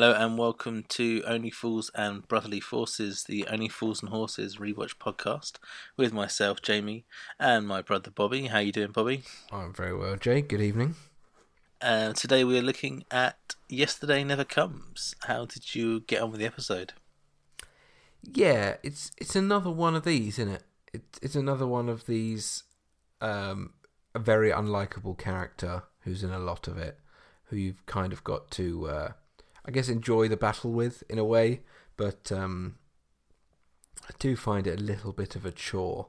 Hello and welcome to Only Fools and Brotherly Forces, the Only Fools and Horses rewatch podcast with myself, Jamie, and my brother Bobby. How you doing, Bobby? I'm very well, Jay. Good evening. Today we're looking at Yesterday Never Comes. How did you get on with the episode? Yeah, it's another one of these, isn't it? It's another one of these, a very unlikable character who's in a lot of it, who you've kind of got to, I guess, enjoy the battle with in a way, but I do find it a little bit of a chore.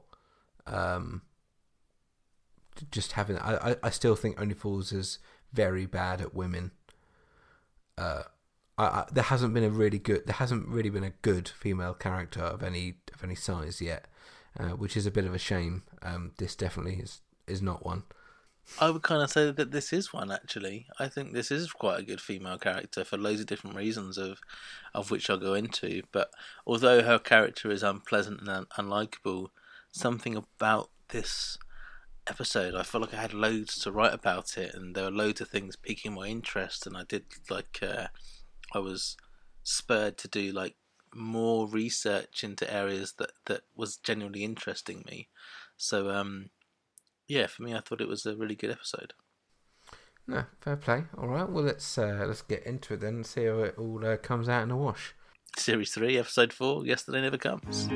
Just having, I still think Only Fools is very bad at women. There hasn't been a good female character of any size yet, which is a bit of a shame. This definitely is not one. I would kind of say that this is one, actually. I think this is quite a good female character for loads of different reasons, of which I'll go into. But although her character is unpleasant and unlikable, something about this episode, I felt like I had loads to write about it, and there were loads of things piquing my interest, and I did, I was spurred to do, more research into areas that was genuinely interesting me. So, yeah, for me, I thought it was a really good episode. No, fair play. All right, well, let's get into it then and see how it all comes out in a wash. Series 3, Episode 4, Yesterday Never Comes.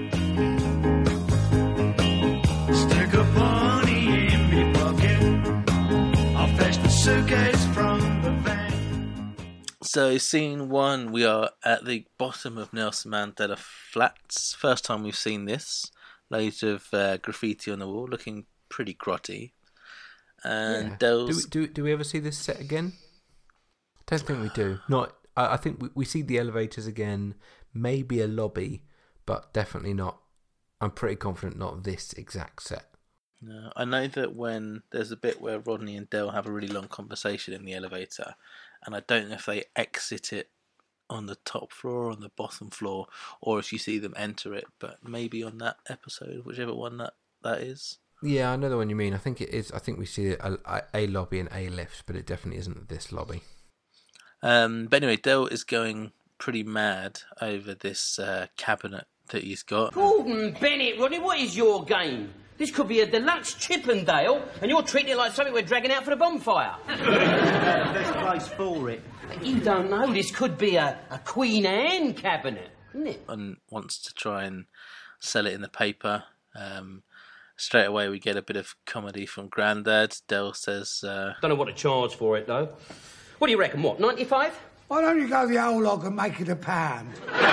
Stick a bunny in me pocket. I'll fetch the suitcase from the van. So, scene 1, we are at the bottom of Nelson Mandela Flats. First time we've seen this. Loads of graffiti on the wall, looking pretty grotty. And Yeah. Dell's... Do we ever see this set again? I don't think we do. Not. I think we see the elevators again, maybe a lobby, but definitely not. I'm pretty confident not this exact set. No, I know that when there's a bit where Rodney and Dell have a really long conversation in the elevator, and I don't know if they exit it on the top floor or on the bottom floor, or if you see them enter it, but maybe on that episode, whichever one that is. Yeah, I know the one you mean. I think it is. I think we see a lobby and a lift, but it definitely isn't this lobby. But anyway, Dell is going pretty mad over this cabinet that he's got. Gordon Bennett, Rodney, what is your game? This could be a deluxe Chippendale, and you're treating it like something we're dragging out for the bonfire. Best place for it. You don't know, this could be a Queen Anne cabinet, isn't it? And wants to try and sell it in the paper. Straight away we get a bit of comedy from Grandad. Dell says... Don't know what to charge for it, though. What do you reckon, what, 95? Why don't you go the whole log and make it £1?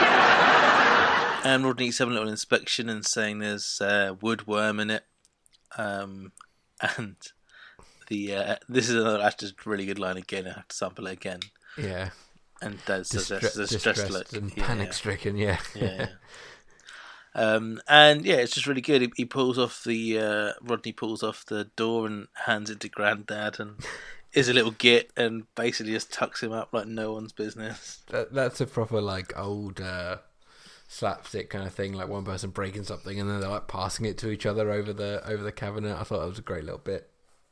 And Rodney's having a little inspection and saying there's woodworm in it. And the this is another just really good line again. I have to sample it again. Yeah. And Dad says there's a distressed look. and panic-stricken, yeah. Yeah. And yeah, it's just really good. He pulls off Rodney pulls off the door and hands it to Grandad and is a little git and basically just tucks him up like no one's business. That's a proper old slapstick kind of thing, like one person breaking something and then they're passing it to each other over the cabinet. I thought that was a great little bit.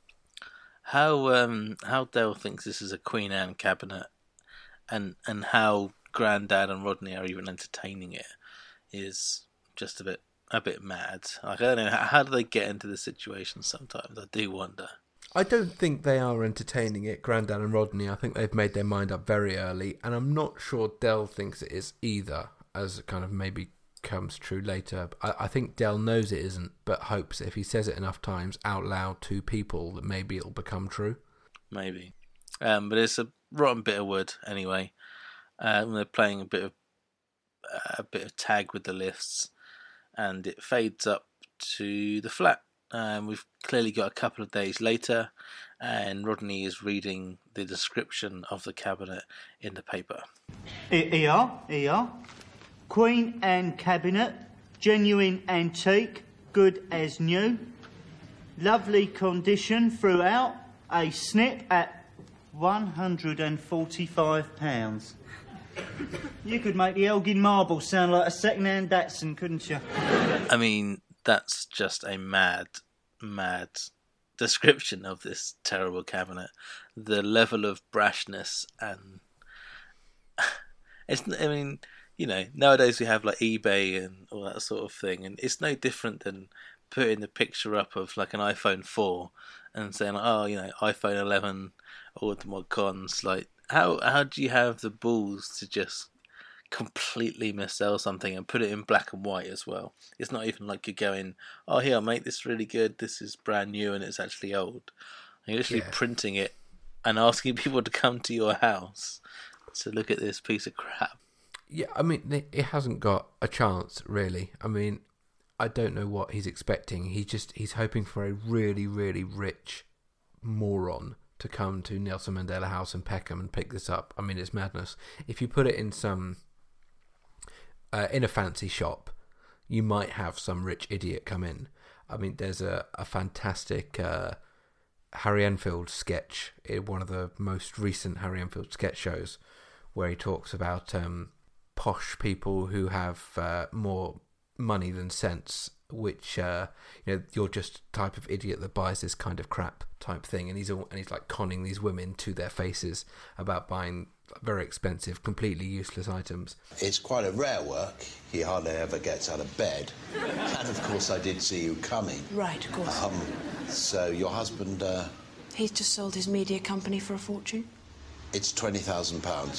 How Dell thinks this is a Queen Anne cabinet and how Grandad and Rodney are even entertaining it is just a bit mad. I don't know, how do they get into this situation sometimes? I do wonder. I don't think they are entertaining it, Grandad and Rodney. I think they've made their mind up very early, and I'm not sure Dell thinks it is either, as it kind of maybe comes true later. I think Dell knows it isn't, but hopes if he says it enough times out loud to people that maybe it'll become true. Maybe. But it's a rotten bit of wood anyway. They're playing a bit of tag with the lifts, and it fades up to the flat. We've clearly got a couple of days later, and Rodney is reading the description of the cabinet in the paper. Here. Queen Anne cabinet, genuine antique, good as new. Lovely condition throughout. A snip at £145. You could make the Elgin marble sound like a second-hand Datsun, couldn't you? I mean, that's just a mad description of this terrible cabinet. The level of brashness and I mean, nowadays we have like eBay and all that sort of thing, and it's no different than putting the picture up of like an iPhone 4 and saying, oh, iPhone 11, all the mod cons. Like, how do you have the balls to just completely missell something and put it in black and white as well? It's not even like you're going, oh, here, I'll make this really good, this is brand new and it's actually old. You're literally printing it and asking people to come to your house to look at this piece of crap. Yeah, I mean, it hasn't got a chance, really. I mean, I don't know what he's expecting. He's hoping for a really, really rich moron to come to Nelson Mandela House in Peckham and pick this up. I mean, it's madness. If you put it in in a fancy shop, you might have some rich idiot come in. I mean, there's a fantastic Harry Enfield sketch in one of the most recent Harry Enfield sketch shows where he talks about posh people who have more money than sense, which you're just a type of idiot that buys this kind of crap type thing, and he's like conning these women to their faces about buying very expensive, completely useless items. It's quite a rare work. He hardly ever gets out of bed. And of course I did see you coming. Right, of course. So your husband... He's just sold his media company for a fortune. It's £20,000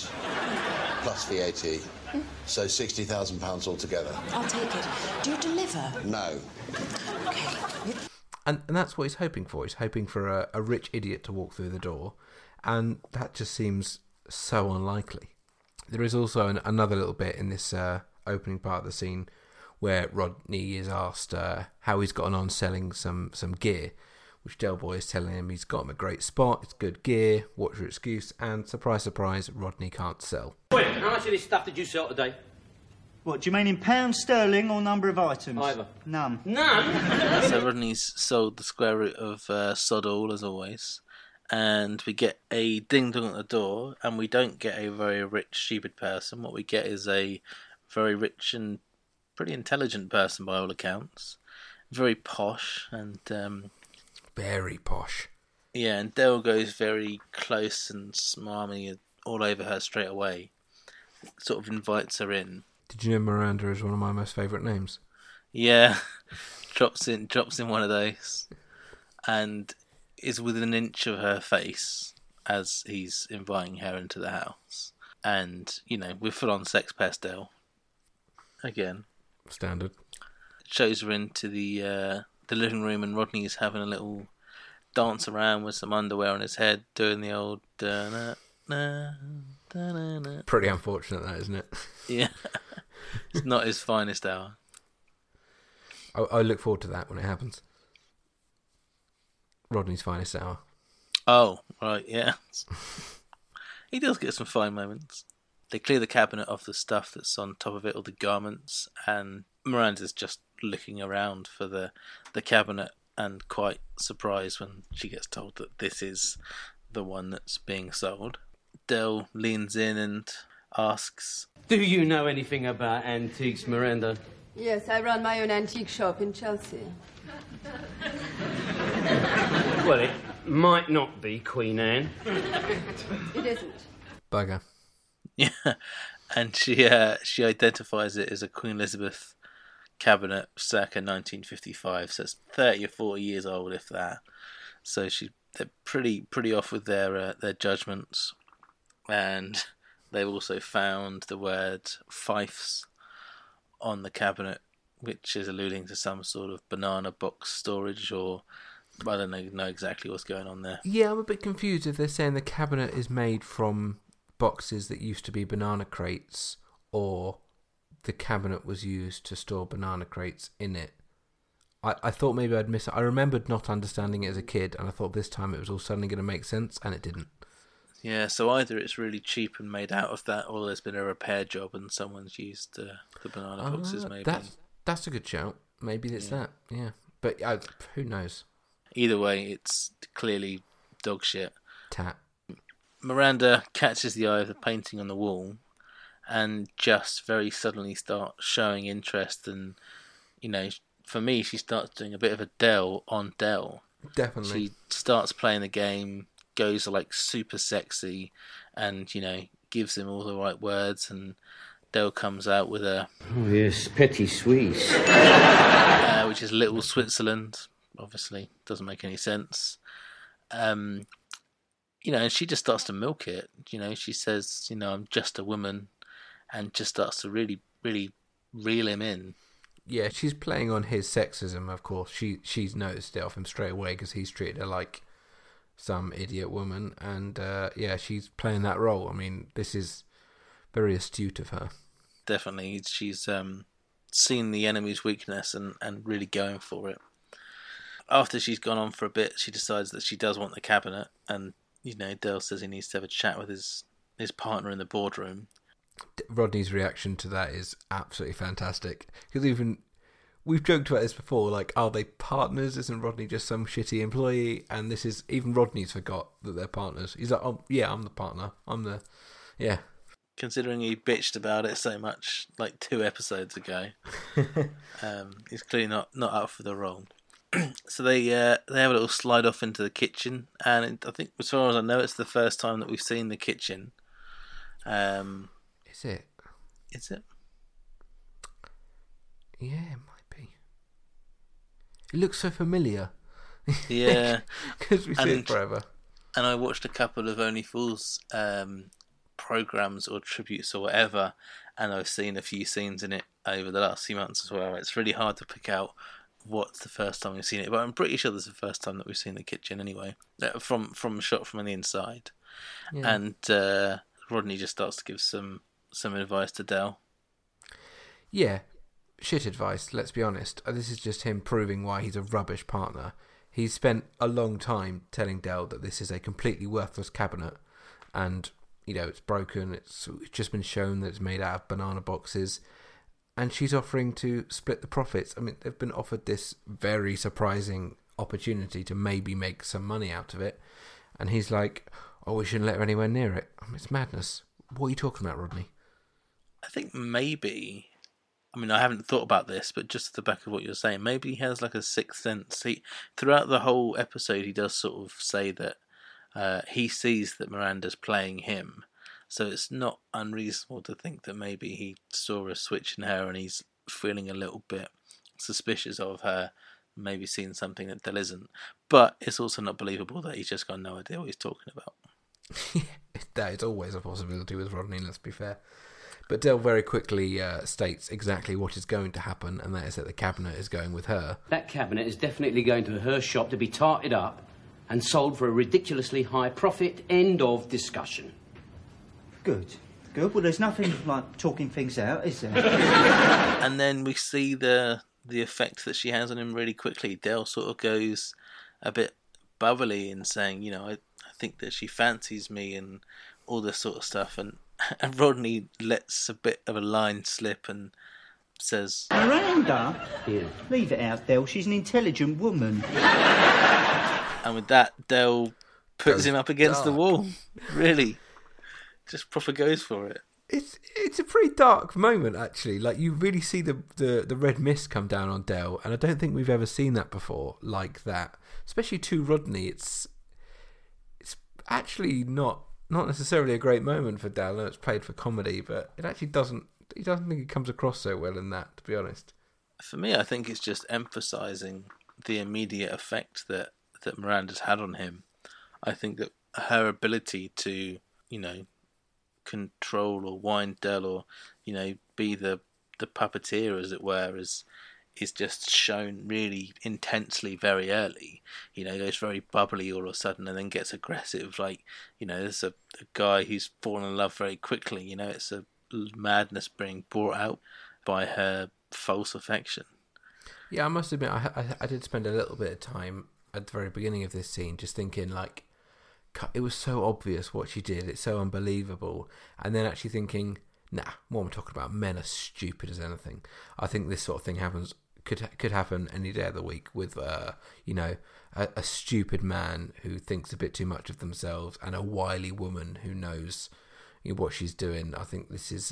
plus VAT. So £60,000 altogether. I'll take it. Do you deliver? No. Okay. And that's what he's hoping for. He's hoping for a rich idiot to walk through the door, and that just seems so unlikely. There is also another little bit in this opening part of the scene where Rodney is asked how he's gotten on selling some gear, which Del Boy is telling him he's got him a great spot, it's good gear, what's your excuse? And surprise, surprise, Rodney can't sell. Wait, how much of this stuff did you sell today? What, do you mean in pounds sterling or number of items? Either. None. None? So Rodney's sold the square root of sod all, as always, and we get a ding-dong at the door, and we don't get a very rich, stupid person. What we get is a very rich and pretty intelligent person by all accounts. Very posh, and... very posh. Yeah, and Del goes very close and smarmy all over her straight away. Sort of invites her in. Did you know Miranda is one of my most favourite names? Yeah, drops in one of those, and is within an inch of her face as he's inviting her into the house. And, we're full on sex pest Del. Again. Standard. Shows her into the living room, and Rodney is having a little dance around with some underwear on his head, doing the old Pretty unfortunate, that, isn't it? Yeah. It's not his finest hour. I look forward to that when it happens. Rodney's finest hour. Oh, right, yeah. He does get some fine moments. They clear the cabinet of the stuff that's on top of it, all the garments, and Miranda's just looking around for the cabinet and quite surprised when she gets told that this is the one that's being sold. Del leans in and asks, Do you know anything about antiques, Miranda? Yes, I run my own antique shop in Chelsea. Well, it might not be Queen Anne. It isn't. Bugger. Yeah, and she identifies it as a Queen Elizabeth cabinet circa 1955, so it's 30 or 40 years old, if that. So they're pretty off with their judgments, and they've also found the word fifes on the cabinet, which is alluding to some sort of banana box storage, or I don't know exactly what's going on there. Yeah, I'm a bit confused if they're saying the cabinet is made from boxes that used to be banana crates, or the cabinet was used to store banana crates in it. I thought maybe I'd miss it. I remembered not understanding it as a kid, and I thought this time it was all suddenly going to make sense, and it didn't. Yeah, so either it's really cheap and made out of that, or there's been a repair job and someone's used the banana boxes, maybe. That's a good shout. Maybe it's that, yeah. But who knows? Either way, it's clearly dog shit. Tat. Miranda catches the eye of the painting on the wall and just very suddenly starts showing interest, and, for me, she starts doing a bit of a Del on Del. Definitely. She starts playing the game, goes like super sexy, and, gives him all the right words, and Dell comes out with a... Oh, yes, Petit Suisse. which is Little Switzerland. Obviously, doesn't make any sense. And she just starts to milk it. She says, I'm just a woman, and just starts to really, really reel him in. Yeah, she's playing on his sexism, of course. She's noticed it off him straight away because he's treated her like some idiot woman. And, she's playing that role. I mean, this is very astute of her. Definitely. She's seen the enemy's weakness and really going for it. After she's gone on for a bit, she decides that she does want the cabinet. And, Dell says he needs to have a chat with his partner in the boardroom. Rodney's reaction to that is absolutely fantastic. Because even we've joked about this before, like, are they partners? Isn't Rodney just some shitty employee? And this is, even Rodney's forgot that they're partners. He's like, oh yeah, I'm the partner. Yeah. Considering he bitched about it so much, like 2 episodes ago, he's clearly not up for the role. So they have a little slide off into the kitchen, and I think, as far as I know, it's the first time that we've seen the kitchen. Is it? Is it? Yeah, it might be. It looks so familiar. Yeah. Because we see it forever. And I watched a couple of Only Fools programs or tributes or whatever, and I've seen a few scenes in it over the last few months as well. It's really hard to pick out what's the first time we've seen it, but I'm pretty sure this is the first time that we've seen the kitchen anyway, from a shot from the inside. Yeah. And Rodney just starts to give some advice to Dell. Yeah, shit advice, let's be honest. This is just him proving why he's a rubbish partner. He's spent a long time telling Dell that this is a completely worthless cabinet, and it's broken, it's just been shown that it's made out of banana boxes, and she's offering to split the profits. I mean, they've been offered this very surprising opportunity to maybe make some money out of it, and he's like, oh, we shouldn't let her anywhere near it. I mean, it's madness. What are you talking about, Rodney? I think maybe, I haven't thought about this, but just at the back of what you're saying, maybe he has like a sixth sense. Throughout the whole episode, he does sort of say that he sees that Miranda's playing him, so it's not unreasonable to think that maybe he saw a switch in her and he's feeling a little bit suspicious of her, maybe seen something that Dell isn't. But it's also not believable that he's just got no idea what he's talking about. That is always a possibility with Rodney, let's be fair. But Dell very quickly states exactly what is going to happen, and that is that the cabinet is going with her. That cabinet is definitely going to her shop to be tarted up and sold for a ridiculously high profit. End of discussion. Good. Well, there's nothing like talking things out, is there? And then we see the effect that she has on him really quickly. Dell sort of goes a bit bubbly in saying, I think that she fancies me and all this sort of stuff. And Rodney lets a bit of a line slip and says, Miranda? Yeah. Leave it out, Dell. She's an intelligent woman. And with that, Dell puts him up against the wall. Really. Just proper goes for it. It's a pretty dark moment, actually. Like, you really see the red mist come down on Dell, and I don't think we've ever seen that before like that. Especially to Rodney, it's actually not necessarily a great moment for Dell. I know it's played for comedy, but it actually doesn't. He doesn't think it comes across so well in that, to be honest. For me, I think it's just emphasising the immediate effect that Miranda's had on him. I think that her ability to, control or wind Dell or, be the puppeteer, as it were, is just shown really intensely very early. Goes very bubbly all of a sudden and then gets aggressive. Like, there's a guy who's fallen in love very quickly. It's a madness being brought out by her false affection. Yeah, I must admit, I did spend a little bit of time at the very beginning of this scene just thinking, like, it was so obvious what she did, it's so unbelievable, and then actually thinking, nah, what I'm talking about, men are stupid as anything. I think this sort of thing could happen any day of the week with a stupid man who thinks a bit too much of themselves and a wily woman who knows what she's doing. I think this is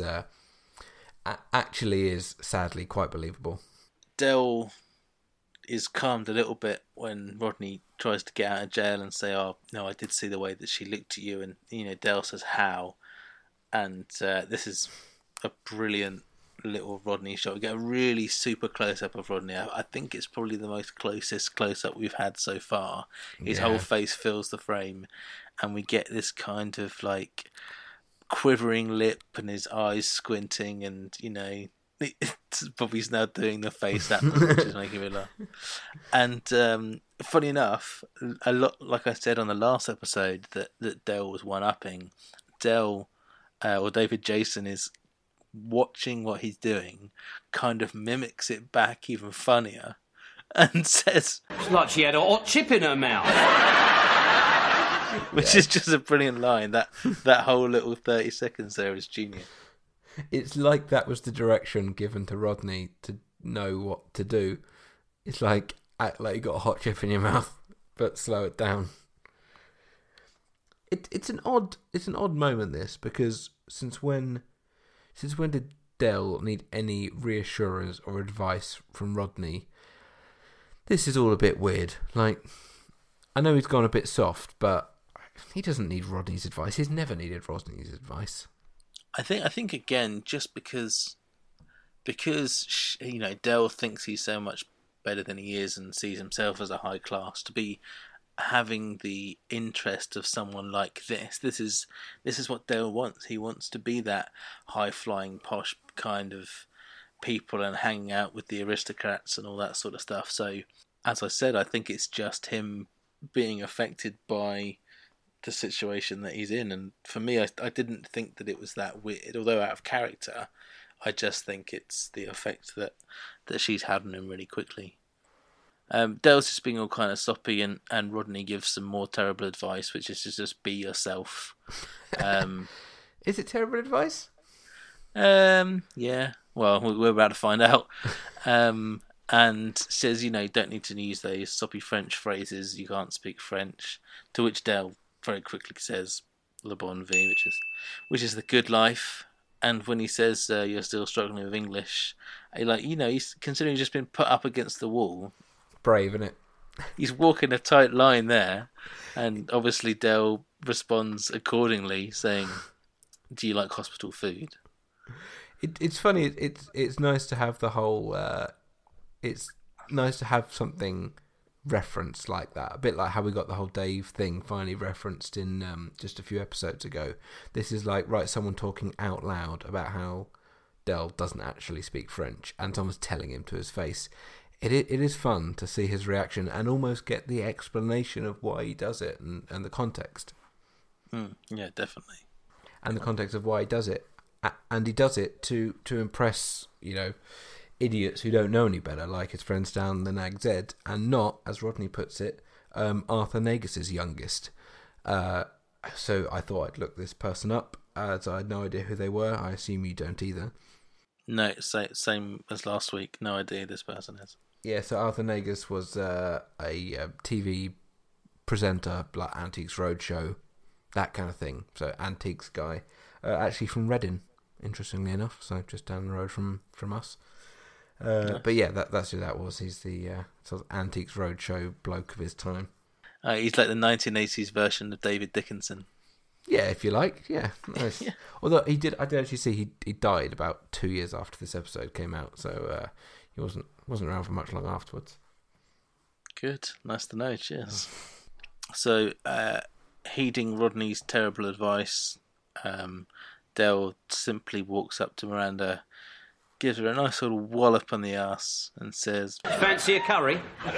actually is sadly quite believable. Dell is calmed a little bit when Rodney tries to get out of jail and say, oh, no, I did see the way that she looked at you. And, Dell says, how? And this is a brilliant little Rodney shot. We get a really super close-up of Rodney. I think it's probably the most closest close-up we've had so far. His whole face fills the frame, and we get this kind of like quivering lip and his eyes squinting, and Bobby's now doing the face at them, which is making me laugh. And funny enough, a lot like I said on the last episode that Del was one-upping. Del or David Jason is watching what he's doing, kind of mimics it back even funnier, and says, It's like she had a hot chip in her mouth. Which is just a brilliant line. That whole little 30 seconds there is genius. It's like that was the direction given to Rodney to know what to do. It's like, act like you got a hot chip in your mouth, but slow it down. It's an odd moment, this, because since when did Del need any reassurance or advice from Rodney? This is all a bit weird. Like, I know he's gone a bit soft, but he doesn't need Rodney's advice. He's never needed Rodney's advice. I think again, just because Del thinks he's so much better than he is and sees himself as a high class, to be having the interest of someone like this is what Del wants. He wants to be that high flying posh kind of people and hanging out with the aristocrats and all that sort of stuff. So as I said, I think it's just him being affected by the situation that he's in, and for me, I didn't think that it was that weird, although out of character. I just think it's the effect that she's had on him really quickly. Del's just being all kind of soppy, and Rodney gives some more terrible advice, which is to just be yourself. Is it terrible advice? Yeah. Well, we're about to find out. And says, don't need to use those soppy French phrases. You can't speak French. To which Del very quickly says, "Le bon vie," which is the good life. And when he says you're still struggling with English, he's considering he's just been put up against the wall. Brave, isn't it? He's walking a tight line there, and obviously Del responds accordingly, saying, "Do you like hospital food?" It's funny. It's nice to have the whole. It's nice to have something referenced like that. A bit like how we got the whole Dave thing finally referenced in just a few episodes ago. This is like, someone talking out loud about how Del doesn't actually speak French, and someone's telling him to his face. It is fun to see his reaction and almost get the explanation of why he does it and the context. Yeah, definitely. And the context of why he does it. And he does it to impress, idiots who don't know any better, like his friends down the Nag's Head, and not, as Rodney puts it, Arthur Negus' youngest. So I thought I'd look this person up, as I had no idea who they were. I assume you don't either. No, same as last week. No idea who this person is. Yeah, so Arthur Negus was a TV presenter, like Antiques Roadshow, that kind of thing. So Antiques guy, actually from Reading, interestingly enough. So just down the road from us. But yeah, that's who that was. He's the sort of Antiques Roadshow bloke of his time. He's like the 1980s version of David Dickinson. Yeah, if you like. Yeah, nice. Yeah. Although I did actually see he died about 2 years after this episode came out, so he wasn't around for much long afterwards. Good, nice to know. Cheers. So, heeding Rodney's terrible advice, Del simply walks up to Miranda, gives her a nice little wallop on the arse, and says, "Fancy a curry?"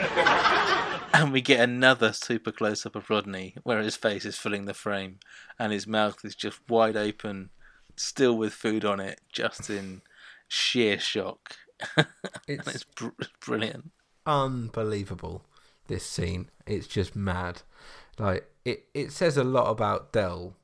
And we get another super close-up of Rodney, where his face is filling the frame, and his mouth is just wide open, still with food on it, just in sheer shock. It's brilliant. Unbelievable, this scene. It's just mad. Like, it says a lot about Del.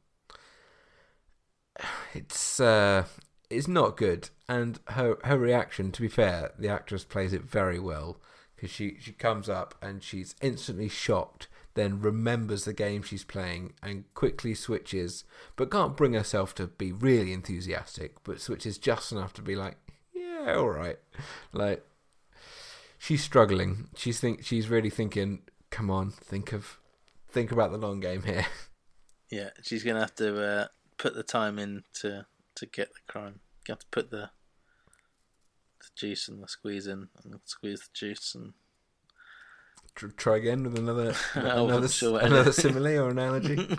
It's not good, and her reaction, to be fair, the actress plays it very well, because she comes up and she's instantly shocked, then remembers the game she's playing and quickly switches, but can't bring herself to be really enthusiastic, but switches just enough to be like, yeah, all right. Like, she's struggling. She's really thinking, come on, think about the long game here. Yeah, she's gonna have to put the time in to get the crime. You have to put the juice and the squeeze in, and squeeze the juice, and Try again with another sure. another simile or analogy.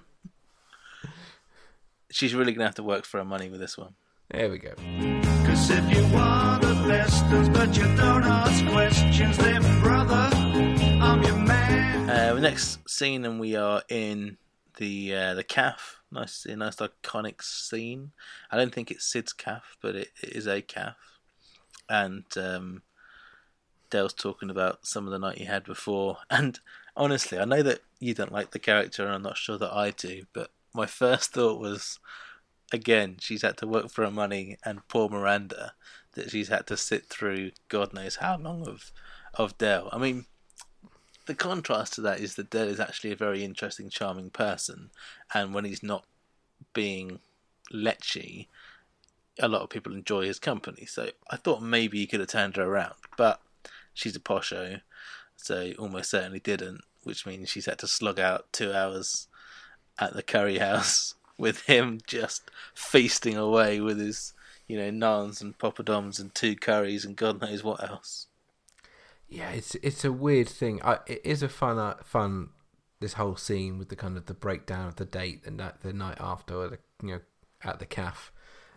She's really gonna have to work for her money with this one. There we go. 'Cause if you want the best ones, but you don't ask questions, then brother, I'm your man. The next scene, and we are in the calf. Nice iconic scene. I don't think it's Sid's calf, but it is a calf. And Dale's talking about some of the night he had before. And honestly, I know that you don't like the character, and I'm not sure that I do, but my first thought was, again, she's had to work for her money, and poor Miranda, that she's had to sit through God knows how long of Dale. I mean, the contrast to that is that Dale is actually a very interesting, charming person, and when he's not being lechy, a lot of people enjoy his company. So I thought maybe he could have turned her around, but she's a posho, so almost certainly didn't, which means she's had to slog out 2 hours at the curry house with him just feasting away with his, naans and poppadoms and 2 curries and God knows what else. Yeah, it's a weird thing. It is a fun this whole scene with the kind of the breakdown of the date the night after, at the calf.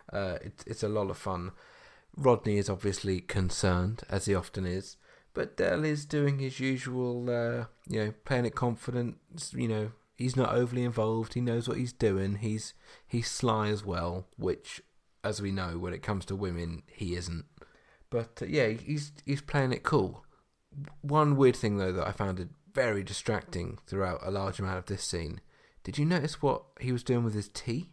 It's a lot of fun. Rodney is obviously concerned, as he often is, but Dale is doing his usual, playing it confident. He's not overly involved. He knows what he's doing. He's sly as well, which, as we know, when it comes to women, he isn't. But he's playing it cool. One weird thing though that I found it very distracting throughout a large amount of this scene. Did you notice what he was doing with his tea?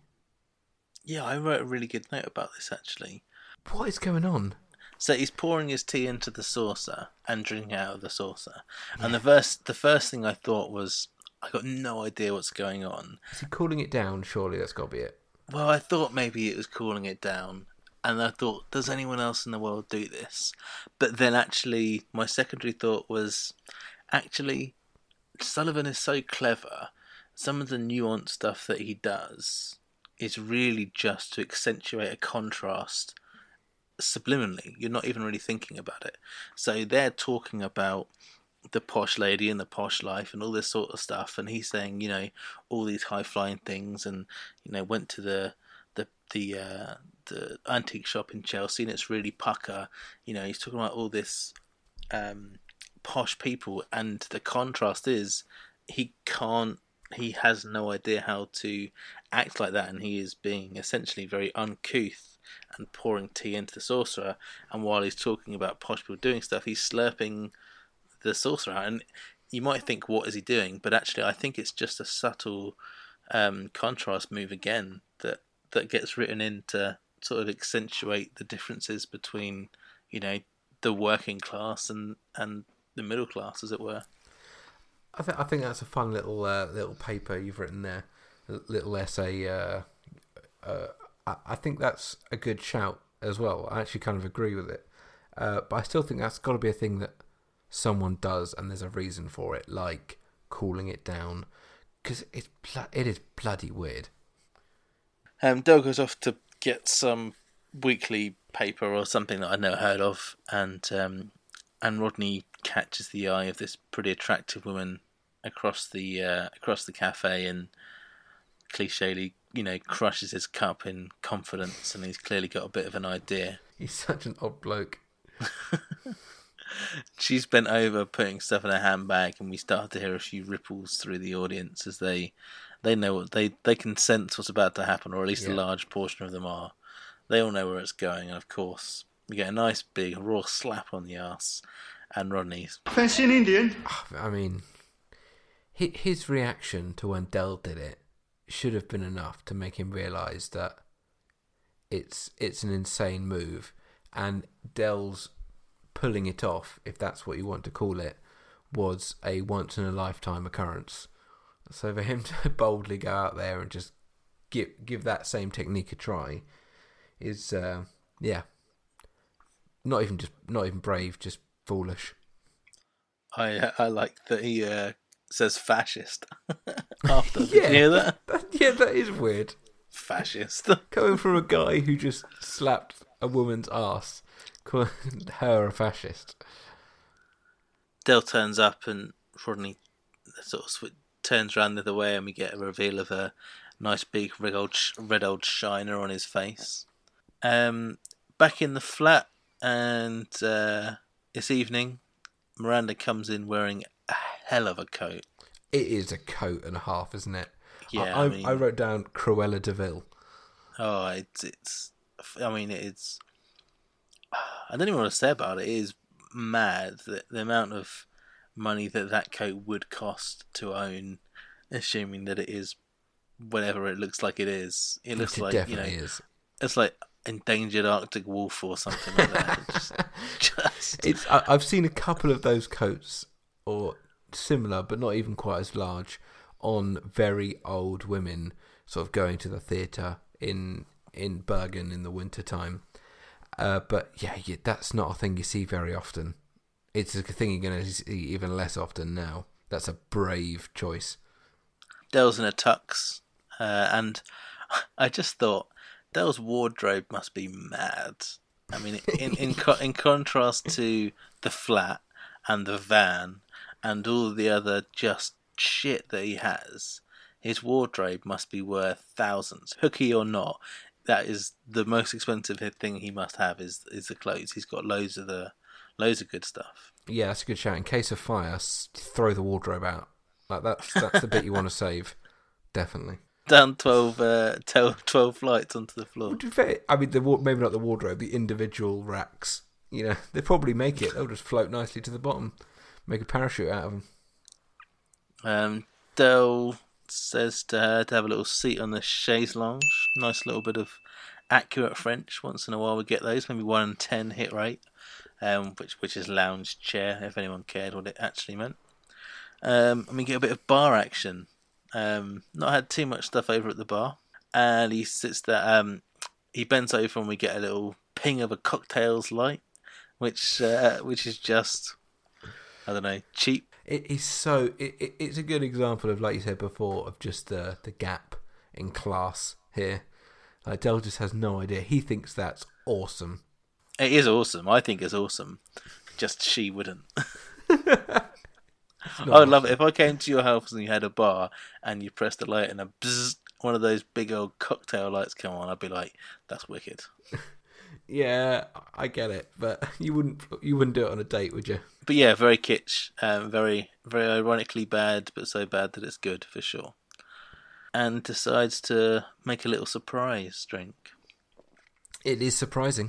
Yeah, I wrote a really good note about this actually. What is going on? So he's pouring his tea into the saucer and drinking out of the saucer. Yeah. And the first thing I thought was, I got no idea what's going on. Is he cooling it down? Surely that's got to be it. Well, I thought maybe it was cooling it down. And I thought, does anyone else in the world do this? But then actually, my secondary thought was, actually, Sullivan is so clever. Some of the nuanced stuff that he does is really just to accentuate a contrast subliminally. You're not even really thinking about it. So they're talking about the posh lady and the posh life and all this sort of stuff, and he's saying, all these high flying things, and went to the antique shop in Chelsea and it's really pucker. He's talking about all this posh people, and the contrast is he has no idea how to act like that, and he is being essentially very uncouth and pouring tea into the saucer, and while he's talking about posh people doing stuff, he's slurping the saucer out. And you might think, what is he doing? But actually I think it's just a subtle contrast move again that gets written in to sort of accentuate the differences between the working class and the middle class, as it were. I think that's a fun little paper you've written there, a little essay. I think that's a good shout as well. I actually kind of agree with it, but I still think that's got to be a thing that someone does, and there's a reason for it, like cooling it down, because it is bloody weird. Dale goes off to get some weekly paper or something that I'd never heard of, and Rodney catches the eye of this pretty attractive woman across the cafe, and clichély, crushes his cup in confidence, and he's clearly got a bit of an idea. He's such an odd bloke. She's bent over putting stuff in her handbag, and we start to hear a few ripples through the audience as they know what they can sense what's about to happen, or at least a large portion of them are. They all know where it's going, and of course we get a nice big raw slap on the arse, and Rodney's fancy an Indian. I mean, his reaction to when Dell did it should have been enough to make him realise that it's an insane move, and Dell's pulling it off, if that's what you want to call it, was a once in a lifetime occurrence. So for him to boldly go out there and just give that same technique a try is not even brave, just foolish. I like that he says fascist after. Did you hear that? Yeah, that is weird. Fascist. Coming from a guy who just slapped a woman's ass, calling her a fascist. Del turns up and Rodney sort of turns around the other way, and we get a reveal of a nice big red old shiner on his face. Back in the flat, and it's evening. Miranda comes in wearing a hell of a coat. It is a coat and a half, isn't it? Yeah, I wrote down Cruella de Vil. Oh, it's. I mean, it's. I don't even want to say about it. It is mad that the amount of money that coat would cost to own, assuming that it is whatever it looks like it is. It looks like, definitely is. It's like endangered Arctic wolf or something like that. It's. I've seen a couple of those coats, or similar, but not even quite as large, on very old women, sort of going to the theatre in Bergen in the winter time. But yeah, that's not a thing you see very often. It's a thing you're going to see even less often now. That's a brave choice. Del's in a tux, and I just thought Del's wardrobe must be mad. I mean, in contrast to the flat and the van and all the other just shit that he has, his wardrobe must be worth thousands. Hooky or not, that is the most expensive thing he must have is the clothes. He's got loads of good stuff. Yeah, that's a good shout. In case of fire, throw the wardrobe out. Like that's the bit you want to save, definitely. Down 12 flights onto the floor. I mean, maybe not the wardrobe, the individual racks. You know, they probably make it. They'll just float nicely to the bottom. Make a parachute out of them. Del says to her to have a little seat on the chaise lounge. Nice little bit of accurate French. Once in a while we get those. Maybe 1 in 10 hit rate. Which is lounge chair, if anyone cared what it actually meant. And we get a bit of bar action. Not had too much stuff over at the bar. And he sits there, he bends over and we get a little ping of a cocktails light, which is just, I don't know, cheap. It's a good example of, like you said before, of just the gap in class here. Like Del just has no idea. He thinks that's awesome. It is awesome. I think it's awesome. Just she wouldn't. I would love it if I came to your house and you had a bar and you pressed the light and a bzzz, one of those big old cocktail lights come on. I'd be like, that's wicked. Yeah, I get it, but you wouldn't do it on a date, would you? But yeah, very kitsch, very very ironically bad, but so bad that it's good for sure. And decides to make a little surprise drink. It is surprising.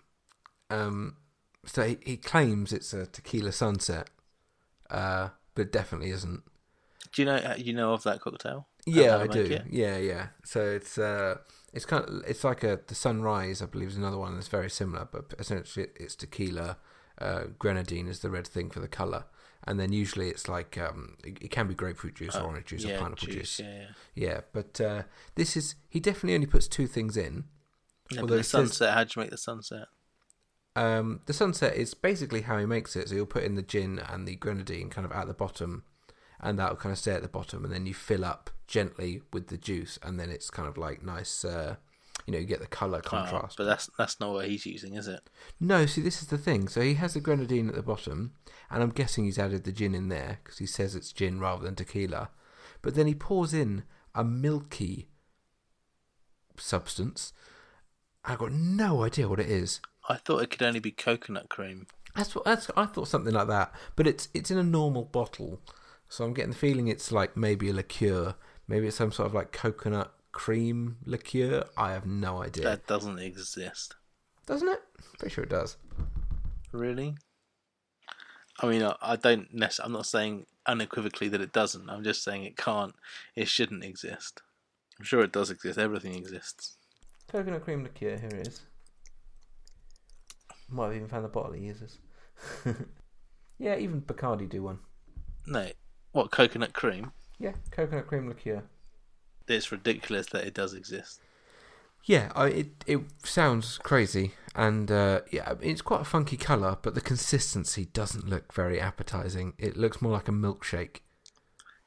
So he claims it's a tequila sunset, but it definitely isn't. Do you know of that cocktail? Yeah, I do. Yeah. So it's kind of like the sunrise. I believe is another one that's very similar, but essentially it's tequila. Grenadine is the red thing for the color, and then usually it's like it can be grapefruit juice, or orange juice, or pineapple juice. Yeah. But he definitely only puts 2 things in. Yeah, the sunset. How do you make the sunset? The sunset is basically how he makes it. So he'll put in the gin and the grenadine kind of at the bottom, and that'll kind of stay at the bottom, and then you fill up gently with the juice, and then it's kind of like nice. You get the colour contrast. But that's not what he's using, is it? No. See, this is the thing. So he has the grenadine at the bottom, and I'm guessing he's added the gin in there because he says it's gin rather than tequila. But then he pours in a milky substance. I've got no idea what it is. I thought it could only be coconut cream. I thought something like that, but it's in a normal bottle, so I'm getting the feeling it's like maybe a liqueur, maybe it's some sort of like coconut cream liqueur. I have no idea. That doesn't exist, doesn't it? Pretty sure it does. Really? I mean, I don't necessarily. I'm not saying unequivocally that it doesn't. I'm just saying it can't. It shouldn't exist. I'm sure it does exist. Everything exists. Coconut cream liqueur. Here it is. Might have even found the bottle he uses. Yeah, even Bacardi do one. No, what, coconut cream? Yeah, coconut cream liqueur. It's ridiculous that it does exist. Yeah, it sounds crazy, and it's quite a funky colour, but the consistency doesn't look very appetising. It looks more like a milkshake.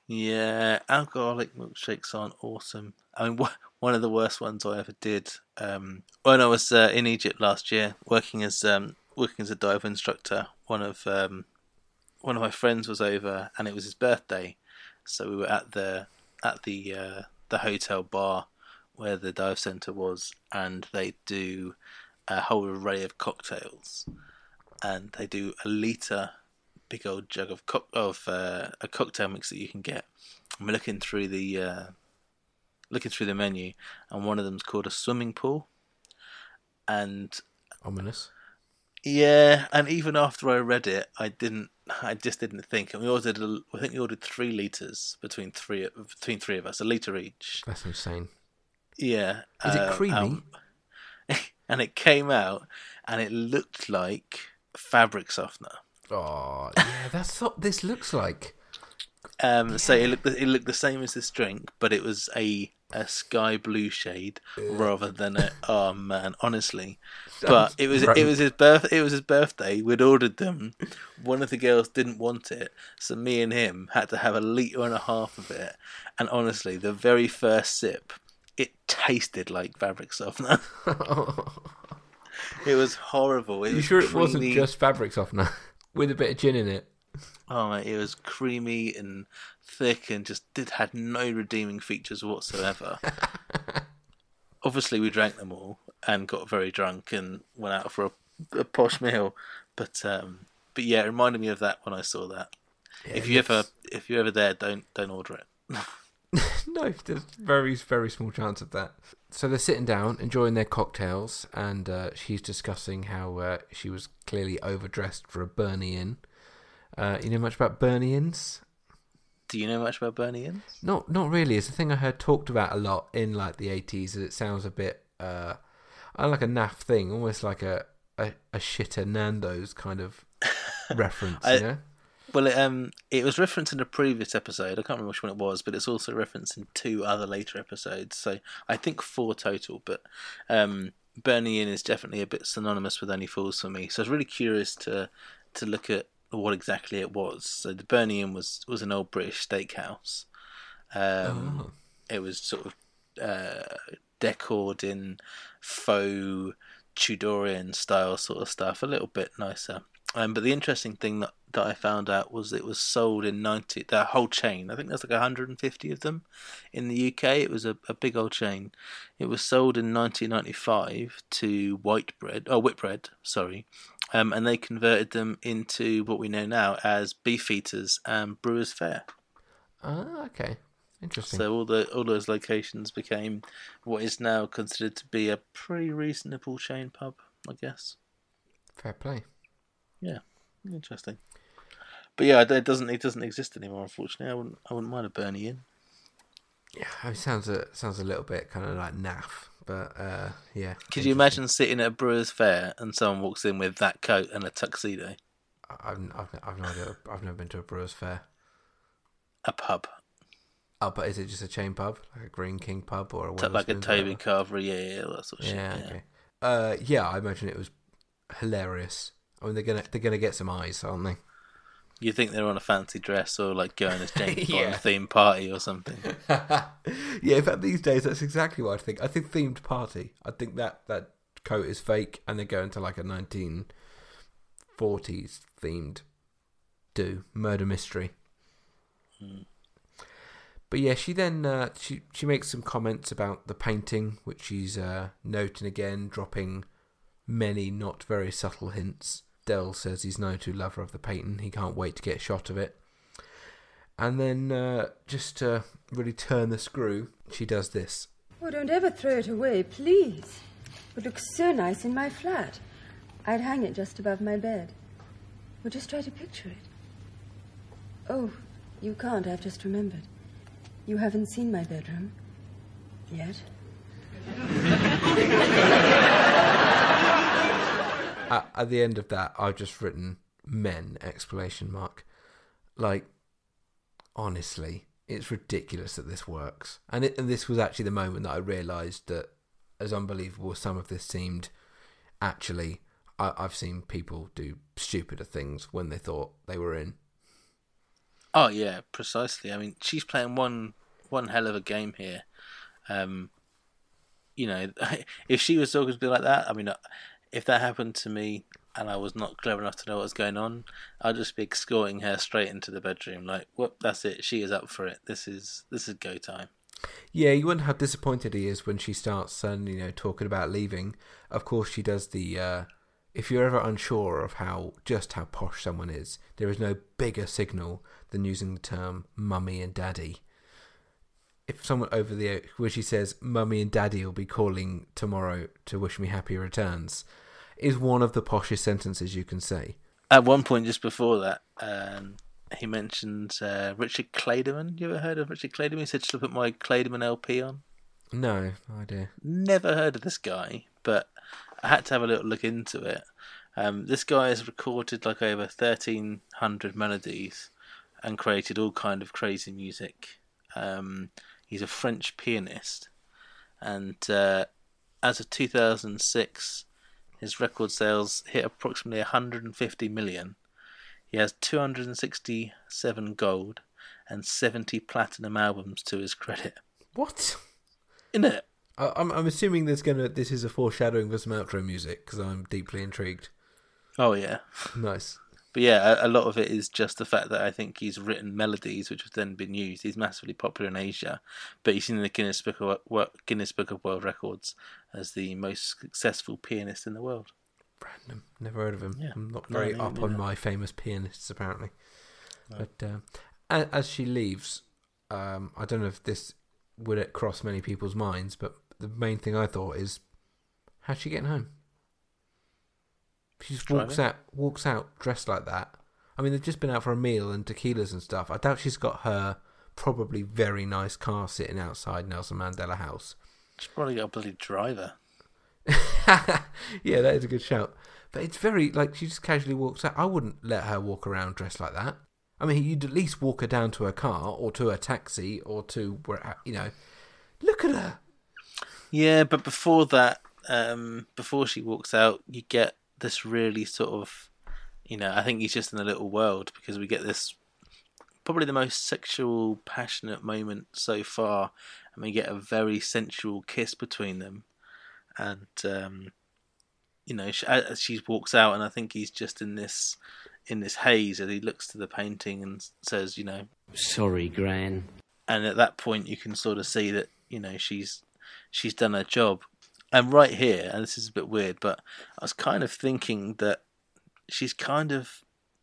Yeah, alcoholic milkshakes aren't awesome. I mean, one of the worst ones I ever did when I was in Egypt last year, working as a dive instructor. One of my friends was over, and it was his birthday, so we were at the hotel bar where the dive centre was, and they do a whole array of cocktails, and they do a litre big old jug of a cocktail mix that you can get. I'm looking through the menu, and one of them's called a swimming pool. And ominous. Yeah, and even after I read it, I just didn't think. And we ordered, I think we ordered 3 litres between three of us, a litre each. That's insane. Yeah. Is it creamy? And it came out, and it looked like fabric softener. Oh, yeah, that's what this looks like. So it looked the same as this drink, but it was a sky blue shade rather than a. Oh man, honestly, but it was his birthday. We'd ordered them. One of the girls didn't want it, so me and him had to have 1.5 litres of it. And honestly, the very first sip, it tasted like fabric softener. It was horrible. You sure it wasn't just fabric softener with a bit of gin in it? Oh, mate, it was creamy and thick and just had no redeeming features whatsoever. Obviously, we drank them all and got very drunk and went out for a posh meal. But yeah, it reminded me of that when I saw that. Yeah, if you're ever there, don't order it. No, there's very, very small chance of that. So they're sitting down, enjoying their cocktails, and she's discussing how she was clearly overdressed for a Burnie-in. You know much about Burnie-ins? Do you know much about Burnie-ins? Not really. It's a thing I heard talked about a lot in like the 80s. It sounds a bit like a naff thing, almost like a shitter Nando's kind of reference. You know? Well, it was referenced in a previous episode. I can't remember which one it was, but it's also referenced in 2 other later episodes. So I think 4 total. But Burnie-in is definitely a bit synonymous with Only Fools for me. So I was really curious to look at what exactly it was. So the Burnie-in was an old British steakhouse. It was sort of decored in faux Tudorian style sort of stuff, a little bit nicer. But the interesting thing that I found out was it was sold in the whole chain. I think there's like 150 of them in the UK. It was a big old chain. It was sold in 1995 to Whitbread, sorry. And they converted them into what we know now as Beefeaters and Brewers Fayre. Ah, okay. Interesting. So all those locations became what is now considered to be a pretty reasonable chain pub, I guess. Fair play. Yeah, interesting. But yeah, it doesn't exist anymore, unfortunately. I wouldn't mind a Burnie-in. Yeah, it sounds a little bit kind of like naff, but yeah. Could you imagine sitting at a Brewers Fayre and someone walks in with that coat and a tuxedo? I've no idea. I've never been to a Brewers Fayre. A pub. Oh, but is it just a chain pub, like a Green King pub or a like a Toby Carver? Yeah, all that sort of shit. Yeah, okay. Yeah, I imagine it was hilarious. I mean, they're gonna get some eyes, aren't they? You think they're on a fancy dress or like going as James Bond themed party or something? Yeah, in fact, these days that's exactly what I think. I think themed party. I think that coat is fake, and they're going to like a 1940s themed murder mystery. But yeah, she then she makes some comments about the painting, which she's noting again, dropping many not very subtle hints. Dell says he's no true lover of the painting. He can't wait to get a shot of it. And then, just to really turn the screw, she does this. Oh, don't ever throw it away, please. It would look so nice in my flat. I'd hang it just above my bed. Well, just try to picture it. Oh, you can't, I've just remembered. You haven't seen my bedroom. Yet. At the end of that, I've just written men! ! Like, honestly, it's ridiculous that this works. And this was actually the moment that I realised that, as unbelievable as some of this seemed, actually, I've seen people do stupider things when they thought they were in. Oh yeah, precisely. I mean, she's playing one hell of a game here. You know, if she was talking to be like that, I mean, if that happened to me and I was not clever enough to know what was going on, I'd just be escorting her straight into the bedroom. Like, whoop, that's it. She is up for it. This is go time. Yeah, you wonder how disappointed he is when she starts, talking about leaving. Of course, she does the. If you're ever unsure of how posh someone is, there is no bigger signal than using the term "mummy" and "daddy." If someone where she says "mummy and daddy will be calling tomorrow to wish me happy returns," is one of the poshest sentences you can say. At one point, just before that, he mentioned Richard Clayderman. You ever heard of Richard Clayderman? He said, "Should I put my Clayderman LP on?" No idea. Never heard of this guy, but I had to have a little look into it. This guy has recorded like over 1,300 melodies and created all kind of crazy music. He's a French pianist, and as of 2006, his record sales hit approximately 150 million. He has 267 gold and 70 platinum albums to his credit. What? Isn't it? I'm assuming this is a foreshadowing for some outro music, because I'm deeply intrigued. Oh yeah. Nice. But yeah, a lot of it is just the fact that I think he's written melodies which have then been used. He's massively popular in Asia, but he's in the Guinness Book of World Records as the most successful pianist in the world. Random. Never heard of him. Yeah. I'm not very up on my famous pianists, apparently. No. But as she leaves, I don't know if this would cross many people's minds, but the main thing I thought is, how's she getting home? She just walks out dressed like that. I mean, they've just been out for a meal and tequilas and stuff. I doubt she's got her probably very nice car sitting outside Nelson Mandela House. She's probably got a bloody driver. Yeah, that is a good shout. But it's very, she just casually walks out. I wouldn't let her walk around dressed like that. I mean, you'd at least walk her down to her car or to her taxi or to where, look at her. Yeah, but before that, before she walks out, you get this really sort of, I think he's just in a little world, because we get this probably the most sexual, passionate moment so far, and we get a very sensual kiss between them. And, as she walks out, and I think he's just in this haze as he looks to the painting and says, Sorry, Gran. And at that point you can sort of see that, she's done her job. And right here, and this is a bit weird, but I was kind of thinking that she's kind of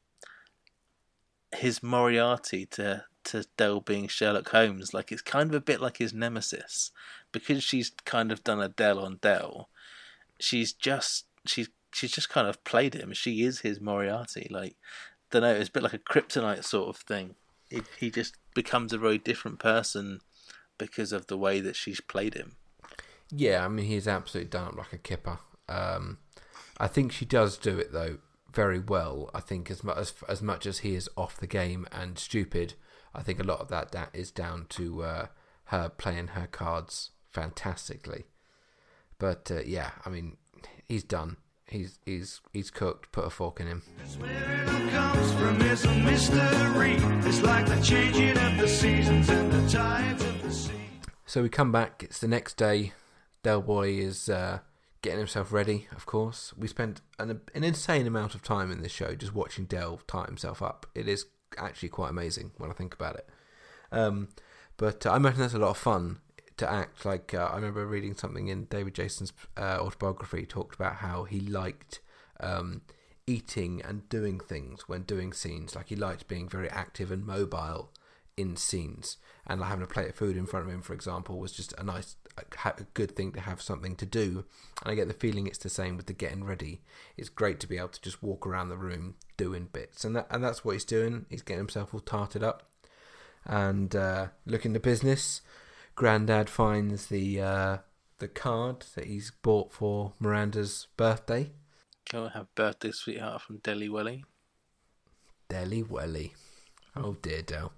his Moriarty to Dell being Sherlock Holmes. Like, it's kind of a bit like his nemesis, because she's kind of done a Dell on Dell. She's just kind of played him. She is his Moriarty. Like, don't know, it's a bit like a kryptonite sort of thing. He just becomes a very different person because of the way that she's played him. Yeah, I mean, he's absolutely done up like a kipper. I think she does do it, though, very well. I think as much as he is off the game and stupid, I think a lot of that is down to her playing her cards fantastically. But yeah, I mean, he's done. He's cooked. Put a fork in him. Where it all comes from is a mystery. It's like the changing of the seasons and the tides of the sea. So we come back. It's the next day. Del Boy is getting himself ready, of course. We spent an insane amount of time in this show just watching Del tie himself up. It is actually quite amazing when I think about it. But I imagine that's a lot of fun to act. Like, I remember reading something in David Jason's autobiography. He talked about how he liked eating and doing things when doing scenes. Like, he liked being very active and mobile in scenes, and like having a plate of food in front of him, for example, was just a good thing to have something to do. And I get the feeling it's the same with the getting ready. It's great to be able to just walk around the room doing bits, and that's what he's doing. He's getting himself all tarted up and looking to business. Grandad finds the card that he's bought for Miranda's birthday. Go and have birthday sweetheart from Deli Welly. Deli Welly. Oh dear, Del.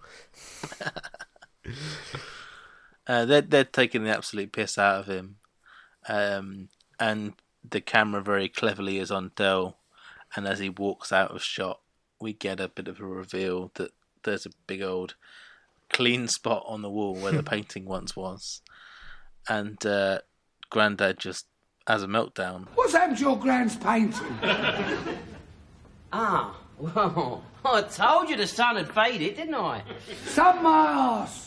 They're taking the absolute piss out of him, and the camera very cleverly is on Del, and as he walks out of shot, we get a bit of a reveal that there's a big old clean spot on the wall where the painting once was, and Grandad just has a meltdown. What's happened to your Grand's painting? Ah, well, I told you the sun had faded, didn't I? Sub my arse.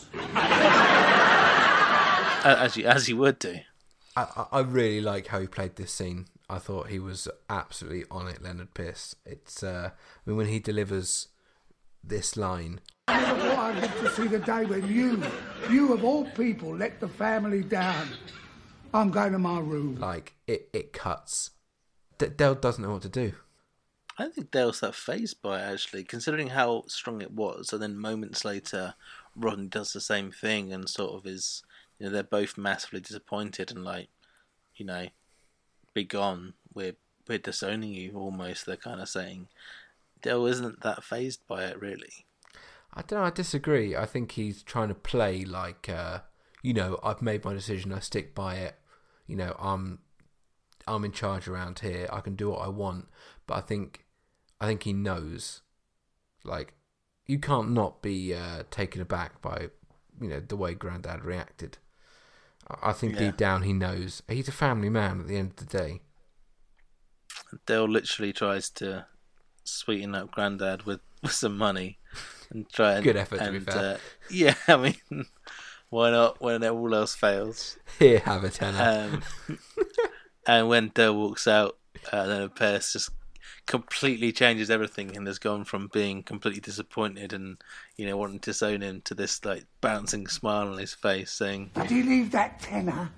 As you would do. I really like how he played this scene. I thought he was absolutely on it, Leonard Pearce. It's when he delivers this line. I never thought I'd live to see the day when you of all people, let the family down. I'm going to my room. Like, it cuts. Dale doesn't know what to do. I don't think Dale's that fazed by it, actually, considering how strong it was. And then moments later, Rodney does the same thing and sort of is, they're both massively disappointed and like, be gone. We're disowning you almost, they're kind of saying. Dale isn't that fazed by it, really. I don't know, I disagree. I think he's trying to play like, I've made my decision, I stick by it. I'm in charge around here, I can do what I want. But I think he knows, like, you can't not be taken aback by, the way Grandad reacted. I think deep down he knows. He's a family man at the end of the day. Dale literally tries to sweeten up Grandad with some money and try and... Good effort, to be fair. Yeah, I mean, why not when all else fails? Here, have a tenner. And when Dale walks out, then Pearce just completely changes everything and has gone from being completely disappointed and wanting to disown him to this like bouncing smile on his face saying, "Did he leave that tenner?"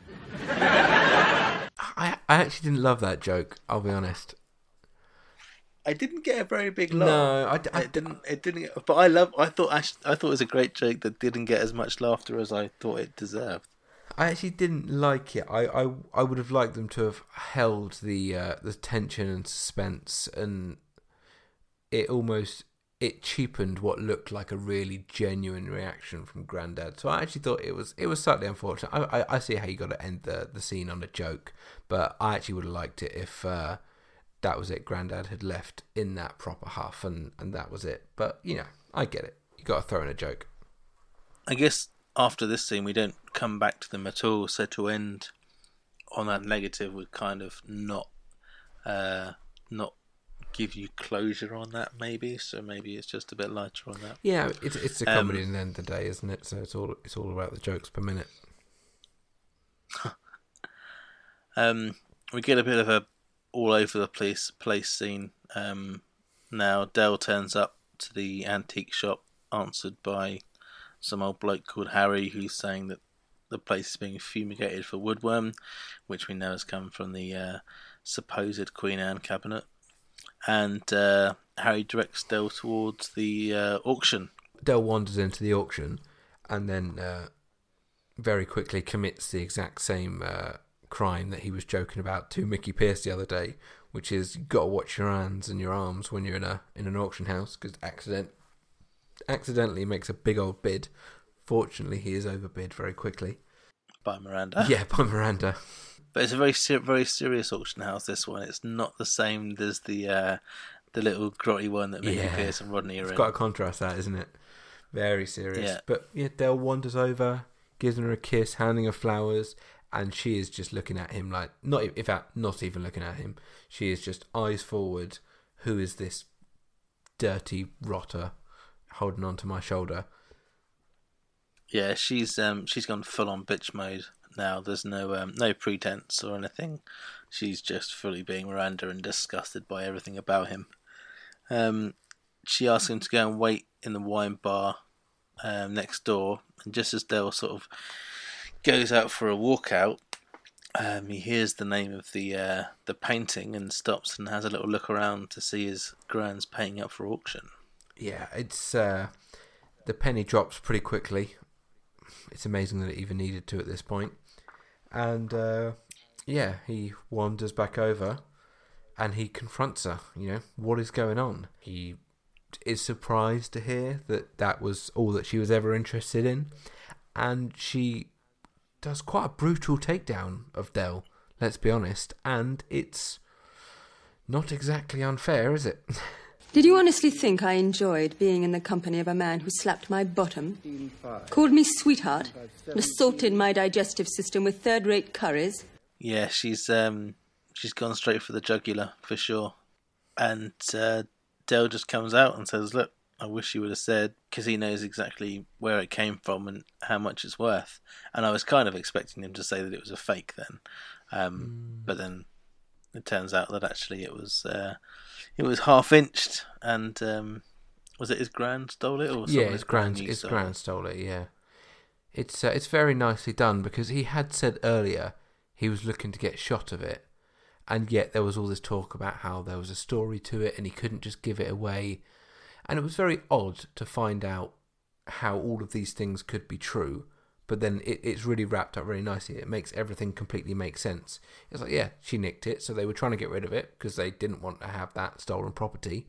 I actually didn't love that joke, I'll be honest. I didn't get a very big laugh. No, it didn't. But I thought it was a great joke that didn't get as much laughter as I thought it deserved. I actually didn't like it. I would have liked them to have held the tension and suspense, and it cheapened what looked like a really genuine reaction from Grandad. So I actually thought it was slightly unfortunate. I see how you got to end the scene on a joke, but I actually would have liked it if that was it. Grandad had left in that proper huff, and that was it. But I get it. You got to throw in a joke. I guess after this scene, we don't come back to them at all. So to end on that negative would kind of not give you closure on that, maybe. So maybe it's just a bit lighter on that. Yeah, it's a comedy in the end of the day, isn't it? So it's all about the jokes per minute. We get a bit of a all over the place scene. Now Dale turns up to the antique shop, answered by some old bloke called Harry, who's saying that the place is being fumigated for woodworm, which we know has come from the supposed Queen Anne cabinet. And Harry directs Dale towards the auction. Dale wanders into the auction and then very quickly commits the exact same crime that he was joking about to Mickey Pearce the other day, which is you've got to watch your hands and your arms when you're in an auction house, because accidentally makes a big old bid. Fortunately, he is overbid very quickly. By Miranda. Yeah, by Miranda. But it's a very serious auction house, this one. It's not the same as the little grotty one that Mickey Pearce and Rodney are in. It's got to contrast that, isn't it? Very serious. Yeah. But Dale wanders over, gives her a kiss, handing her flowers, and she is just looking at him like, not even looking at him. She is just eyes forward. Who is this dirty rotter holding on to my shoulder? Yeah, she's gone full on bitch mode now. There's no pretense or anything. She's just fully being Miranda and disgusted by everything about him. She asks him to go and wait in the wine bar next door, and just as Dale sort of goes out for a walkout, he hears the name of the painting and stops and has a little look around to see his Grand's painting up for auction. Yeah, it's the penny drops pretty quickly. It's amazing that it even needed to at this point. And he wanders back over and he confronts her. What is going on? He is surprised to hear that was all that she was ever interested in, and she does quite a brutal takedown of Dell, let's be honest, and it's not exactly unfair, is it? Did you honestly think I enjoyed being in the company of a man who slapped my bottom, called me sweetheart, and assaulted my digestive system with third-rate curries? Yeah, she's gone straight for the jugular, for sure. And Dell just comes out and says, look, I wish you would have said, because he knows exactly where it came from and how much it's worth. And I was kind of expecting him to say that it was a fake then. But then it turns out that actually it was half-inched, and was it his gran stole it? Or yeah, his gran stole it, yeah. It's very nicely done, because he had said earlier he was looking to get shot of it, and yet there was all this talk about how there was a story to it and he couldn't just give it away. And it was very odd to find out how all of these things could be true, but then it's really wrapped up very nicely. It makes everything completely make sense. It's like, yeah, she nicked it, so they were trying to get rid of it because they didn't want to have that stolen property.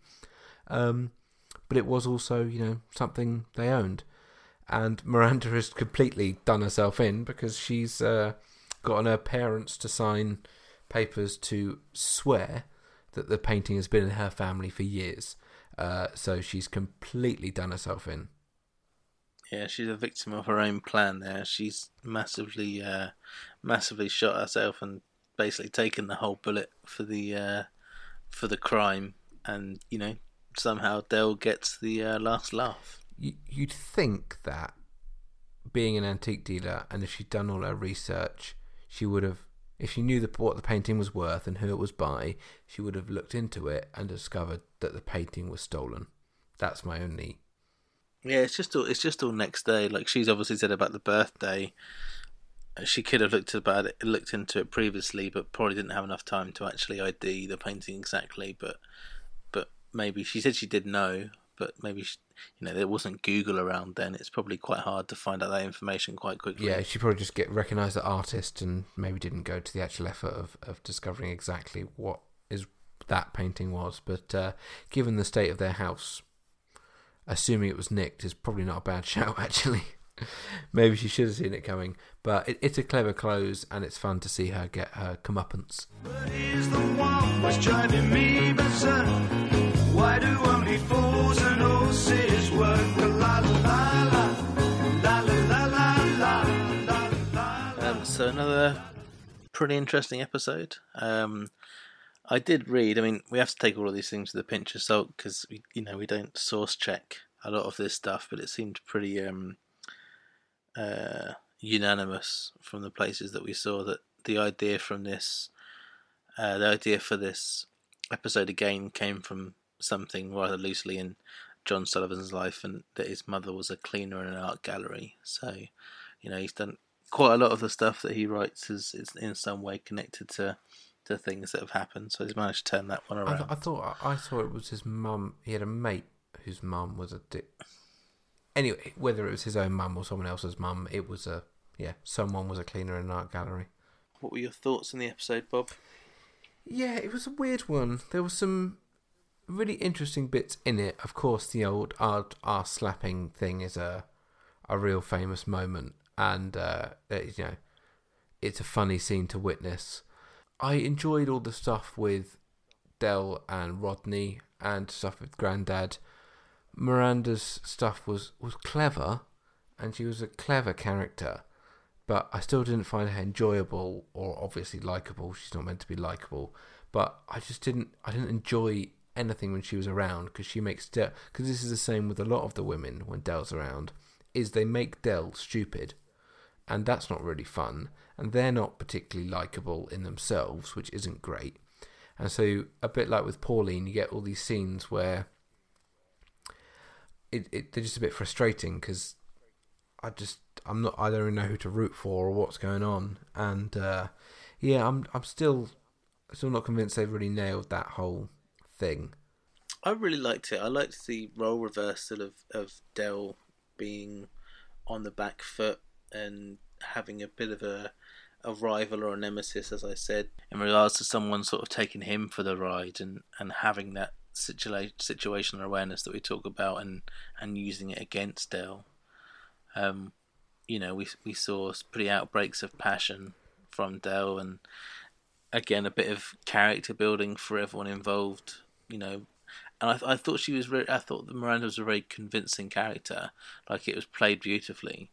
But it was also, something they owned. And Miranda has completely done herself in, because she's gotten her parents to sign papers to swear that the painting has been in her family for years. So she's completely done herself in. Yeah, she's a victim of her own plan there. She's massively shot herself and basically taken the whole bullet for the crime. And, somehow Dell gets the last laugh. You'd think that, being an antique dealer, and if she'd done all her research, she would have, if she knew what the painting was worth and who it was by, she would have looked into it and discovered that the painting was stolen. That's my only... Yeah, it's just all next day. Like, she's obviously said about the birthday. She could have looked into it previously, but probably didn't have enough time to actually ID the painting exactly. But maybe she said she did know, but maybe there wasn't Google around then. It's probably quite hard to find out that information quite quickly. Yeah, she probably just recognised the artist and maybe didn't go to the actual effort of discovering exactly what that painting was. But given the state of their house, assuming it was nicked is probably not a bad shout, actually. Maybe she should have seen it coming. But it's a clever close, and it's fun to see her get her comeuppance. But he's the one was driving me berserk. Why do only fools and horses work? La la la la la la la la la. So another pretty interesting episode. I did read. I mean, we have to take all of these things with a pinch of salt, because we don't source check a lot of this stuff, but it seemed pretty unanimous from the places that we saw that the idea for this episode again came from something rather loosely in John Sullivan's life, and that his mother was a cleaner in an art gallery. So, he's done quite a lot of the stuff that he writes is in some way connected to things that have happened. So he's managed to turn that one around. I thought it was his mum. He had a mate whose mum was a dick. Anyway, whether it was his own mum or someone else's mum, it was someone was a cleaner in an art gallery. What were your thoughts on the episode, Bob? Yeah, it was a weird one. There were some really interesting bits in it. Of course, the old arse slapping thing is a real famous moment, and it's a funny scene to witness. I enjoyed all the stuff with Dell and Rodney and stuff with Grandad. Miranda's stuff was clever, and she was a clever character, but I still didn't find her enjoyable or obviously likeable. She's not meant to be likeable, but I didn't enjoy anything when she was around, because she makes Dell, because this is the same with a lot of the women when Dell's around, is they make Dell stupid, and that's not really fun, and they're not particularly likeable in themselves, which isn't great. And so, a bit like with Pauline, you get all these scenes where they're just a bit frustrating, because I don't really know who to root for or what's going on. And I'm still not convinced they've really nailed that whole thing. I really liked it. I liked the role reversal of Dell being on the back foot and having a bit of a rival or a nemesis, as I said, in regards to someone sort of taking him for the ride and having that situational awareness that we talk about and using it against Dell. We saw pretty outbreaks of passion from Dell, and again a bit of character building for everyone involved. and I thought she was. I thought that Miranda was a very convincing character. Like, it was played beautifully.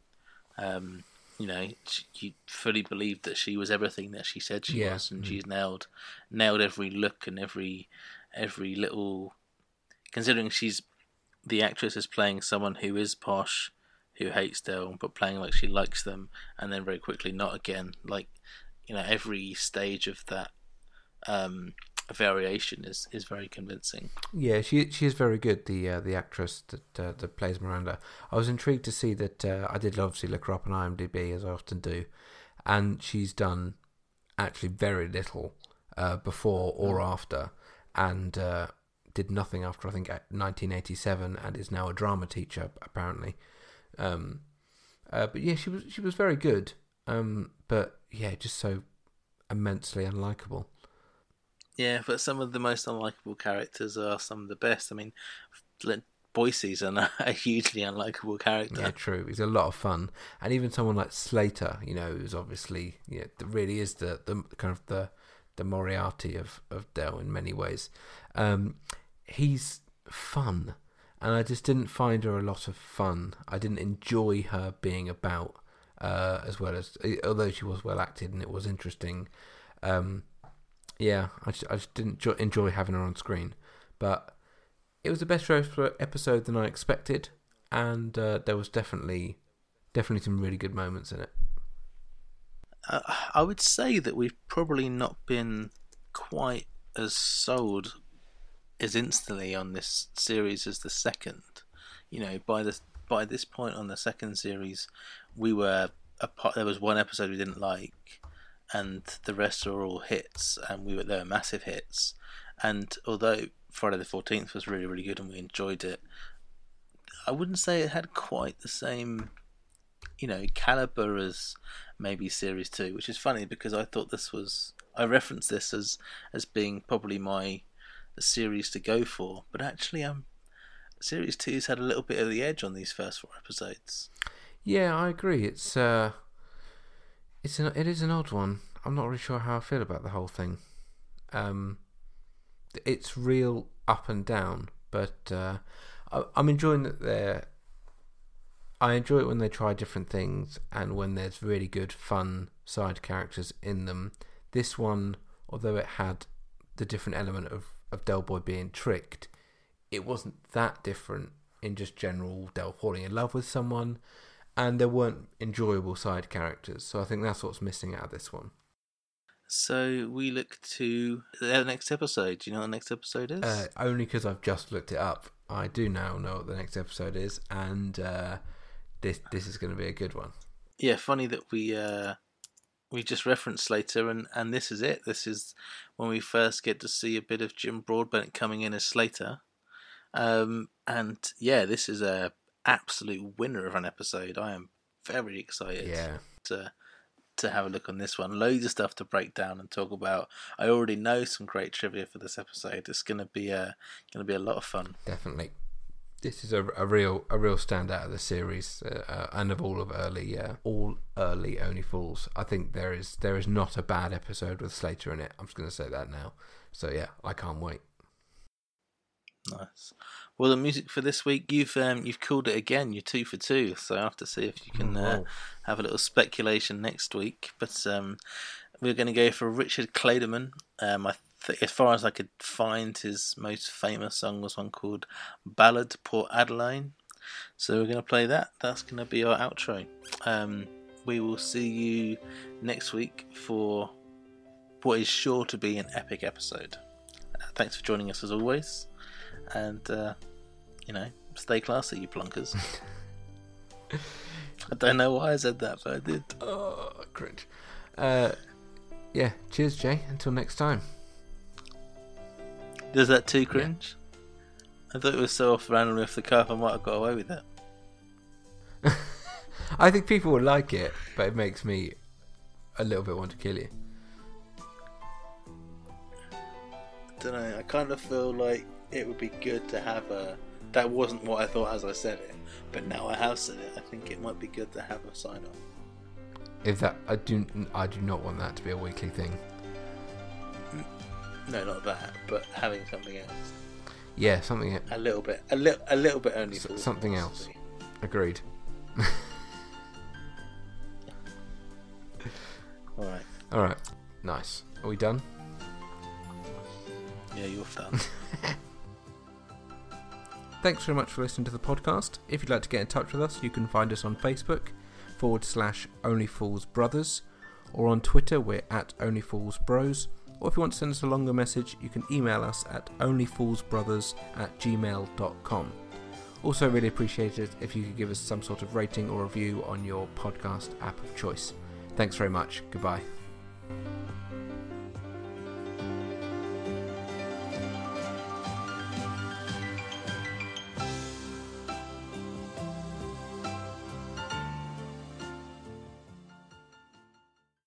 You fully believed that she was everything that she said she was, and she's nailed every look and every little. Considering the actress is playing someone who is posh, who hates Dell, but playing like she likes them, and then very quickly not again. Like, every stage of that variation is very convincing. Yeah, she is very good. The actress that plays Miranda. I was intrigued to see that. I did obviously look her up on IMDb, as I often do, and she's done actually very little before or after, and did nothing after, I think, 1987, and is now a drama teacher apparently. But yeah, she was very good. But yeah, just so immensely unlikable. Yeah, but some of the most unlikable characters are some of the best. I mean, Boise's a hugely unlikable character. Yeah, true. He's a lot of fun, and even someone like Slater, who's obviously, really is the kind of the Moriarty of Dell in many ways. He's fun, and I just didn't find her a lot of fun. I didn't enjoy her being about, as well as, although she was well acted and it was interesting. Yeah, I just didn't enjoy having her on screen, but it was a better episode than I expected, and there was definitely some really good moments in it. I would say that we've probably not been quite as sold as instantly on this series as the second. By this point on the second series, we were there was one episode we didn't like, and the rest are all hits, and they were massive hits. And although Friday the 14th was really, really good and we enjoyed it, I wouldn't say it had quite the same, caliber as maybe Series 2, which is funny because I thought I referenced this as being probably my series to go for, but actually Series 2's had a little bit of the edge on these first 4 episodes. Yeah, I agree. It is an odd one. I'm not really sure how I feel about the whole thing. It's real up and down, but I'm enjoying that I enjoy it when they try different things and when there's really good, fun side characters in them. This one, although it had the different element of Del Boy being tricked, it wasn't that different in just general Del falling in love with someone, and there weren't enjoyable side characters, so I think that's what's missing out of this one. So we look to the next episode. Do you know what the next episode is? Only because I've just looked it up. I do now know what the next episode is, and this is going to be a good one. Yeah, funny that we just referenced Slater, and this is it. This is when we first get to see a bit of Jim Broadbent coming in as Slater. And yeah, this is a absolute winner of an episode. I am very excited to have a look on this one. Loads of stuff to break down and talk about. I already know some great trivia for this episode. It's going to be a lot of fun. Definitely. This is a real standout of the series, and of all early Only Fools. I think there is not a bad episode with Slater in it. I'm just going to say that now. So yeah, I can't wait. Nice. Well, the music for this week, you've called it again. You're 2 for 2, so I have to see if you can have a little speculation next week. But we're going to go for Richard Clayderman. As far as I could find, his most famous song was one called Ballad to Port Adelaide. So we're going to play that. That's going to be our outro. We will see you next week for what is sure to be an epic episode. Thanks for joining us as always. And, stay classy, you plunkers. I don't know why I said that, but I did. Oh, cringe. Yeah, cheers, Jay. Until next time. Does that too cringe? Yeah. I thought it was so randomly off the cuff, I might have got away with it. I think people will like it, but it makes me a little bit want to kill you. I don't know, I kind of feel like it would be good to have that wasn't what I thought as I said it, but now I have said it. I think it might be good to have a sign off. If that, I do not want that to be a weekly thing. No, not that, but having something else. Yeah, something. A little bit only. Something else. Agreed. All right. Nice. Are we done? Yeah, you're done. Thanks very much for listening to the podcast. If you'd like to get in touch with us, you can find us on Facebook /OnlyFoolsBrothers, or on Twitter we're at OnlyFoolsBros, or if you want to send us a longer message, you can email us at onlyfoolsbrothers@gmail.com. Also really appreciate it if you could give us some sort of rating or review on your podcast app of choice. Thanks very much. Goodbye.